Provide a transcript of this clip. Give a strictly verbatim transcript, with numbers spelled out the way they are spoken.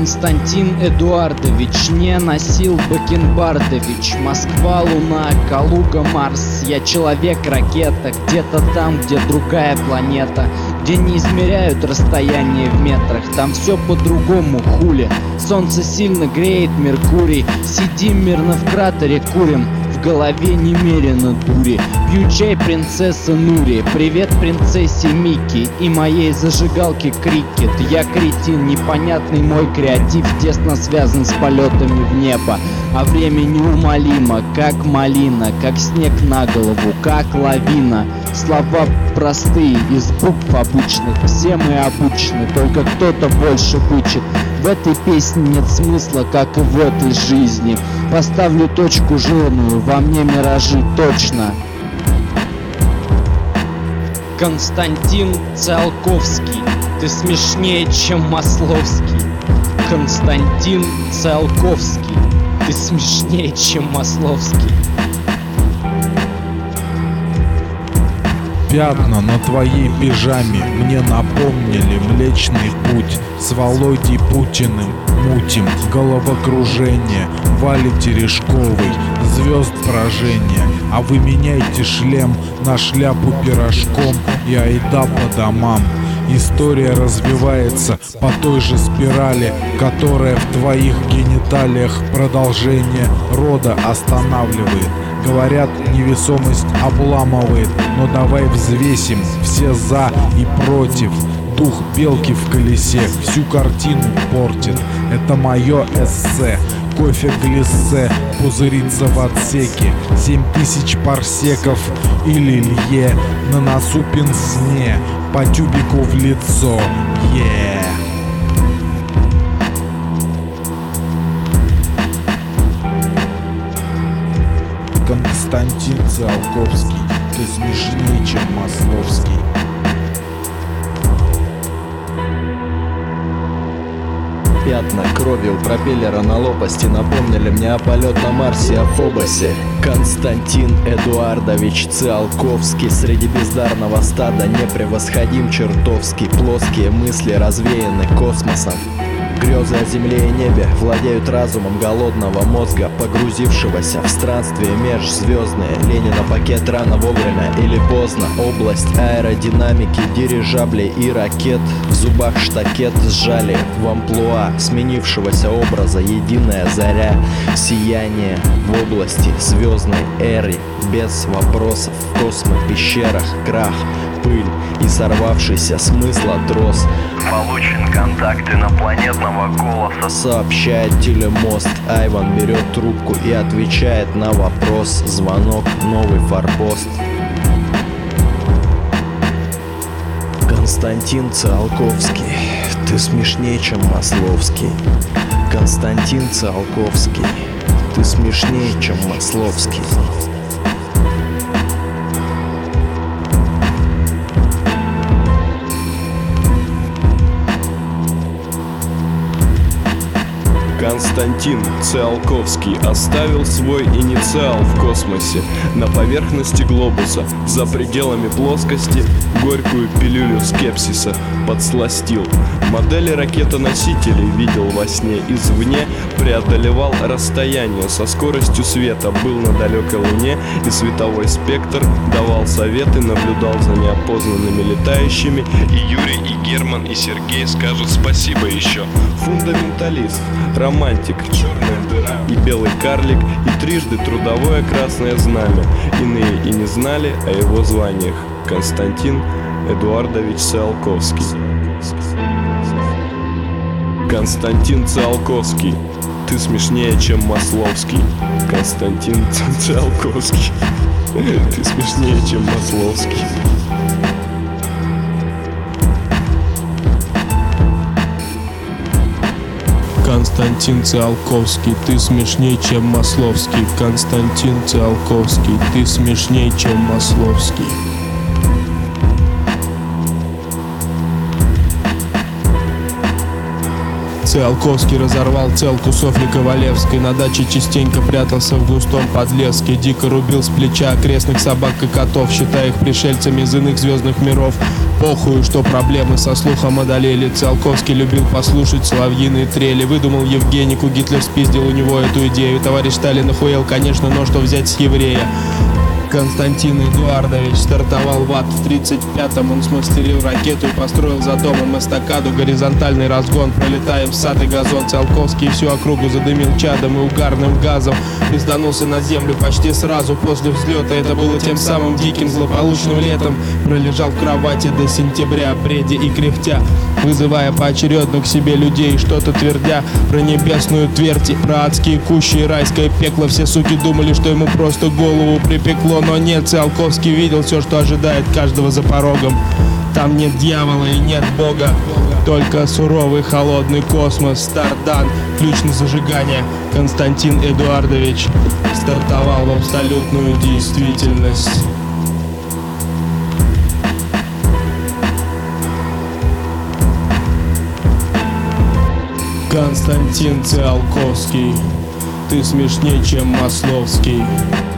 Константин Эдуардович не носил Бакенбардович. Москва, Луна, Калуга, Марс. Я человек-ракета, где-то там, где другая планета, где не измеряют расстояние в метрах. Там все по-другому, хули. Солнце сильно греет Меркурий. Сидим мирно в кратере, курим. В голове немерено дури. Пью чай принцесса Нури. Привет принцессе Микки и моей зажигалке Крикет. Я кретин, непонятный мой креатив тесно связан с полетами в небо. А время неумолимо, как малина, как снег на голову, как лавина. Слова простые, из букв обычных, все мы обычны, только кто-то больше бычит. В этой песне нет смысла, как и в этой жизни. Поставлю точку жирную, во мне миражи точно. Константин Циолковский, ты смешнее, чем Масловский. Константин Циолковский, ты смешнее, чем Масловский. Пятна на твоей пижаме мне напомнили Млечный Путь. С Володей Путиным мутим головокружение. Вале Терешковой звезд поражения. А вы меняйте шлем на шляпу пирожком и айда по домам. История развивается по той же спирали, которая в твоих гениталиях продолжение рода останавливает. Говорят, невесомость обламывает, но давай взвесим все за и против. Дух белки в колесе всю картину портит. Это мое эссе. Кофе глиссе пузырится в отсеке. Семь тысяч парсеков или лье. На носу пенсне, по тюбику в лицо. Yeah. Константин Циолковский, ты смешнее, чем Масловский. Пятна крови у пропеллера на лопасти напомнили мне о полет на Марсе, о Фобосе. Константин Эдуардович Циолковский, среди бездарного стада непревосходим чертовски. Плоские мысли развеяны космосом. Грезы о земле и небе владеют разумом голодного мозга, погрузившегося в странствие межзвездные. Ленина пакет рано, вовремя или поздно. Область аэродинамики, дирижаблей и ракет. В зубах штакет сжали в амплуа сменившегося образа единая заря. Сияние в области звездной эры. Без вопросов в космопещерах крах, пыль и сорвавшийся смысла трос. Получен контакт инопланетного голоса, сообщает телемост. Айван берет трубку и отвечает на вопрос. Звонок, новый форпост. Константин Циолковский, ты смешнее, чем Масловский. Константин Циолковский, ты смешнее, чем Масловский. Константин Циолковский оставил свой инициал в космосе, на поверхности глобуса, за пределами плоскости. Горькую пилюлю скепсиса подсластил. Модели ракетоносителей видел во сне извне. Преодолевал расстояние со скоростью света. Был на далекой Луне и световой спектр давал советы. Наблюдал за неопознанными летающими. И Юрий, и Герман, и Сергей скажут спасибо еще. Фундаменталист, романтик, черная дыра и белый карлик, и трижды трудовое красное знамя. Иные и не знали о его званиях. Константин Эдуардович Циолковский. Константин Циолковский, ты смешнее, чем Масловский. Константин Циолковский, ты смешнее, чем Масловский. Константин Циолковский, ты смешнее, чем Масловский. Константин Циолковский, ты смешнее, чем Масловский. Циолковский разорвал целку Софьи Ковалевской. На даче частенько прятался в густом подлеске. Дико рубил с плеча окрестных собак и котов, считая их пришельцами из иных звездных миров. похуй, что проблемы со слухом одолели. Циолковский любил послушать соловьиные трели. Выдумал Евгенику, Гитлер спиздил у него эту идею. Товарищ Сталин охуел, конечно, но что взять с еврея? Константин Эдуардович стартовал в ад в тридцать пятом. Он смастерил ракету и построил за домом эстакаду. Горизонтальный разгон, пролетая в сад и газон. Циолковский всю округу задымил чадом и угарным газом. Пизданулся на землю почти сразу после взлета. Это было тем самым диким злополучным летом. Пролежал в кровати до сентября, бредя и кряхтя, вызывая поочередно к себе людей, что-то твердя про небесную твердь и про адские кущи и райское пекло. Все суки думали, что ему просто голову припекло, но нет, Циолковский видел все, что ожидает каждого за порогом. Там нет дьявола и нет бога, только суровый холодный космос. Стардан, ключ на зажигание. Константин Эдуардович стартовал в абсолютную действительность. Константин Циолковский, ты смешнее, чем Масловский.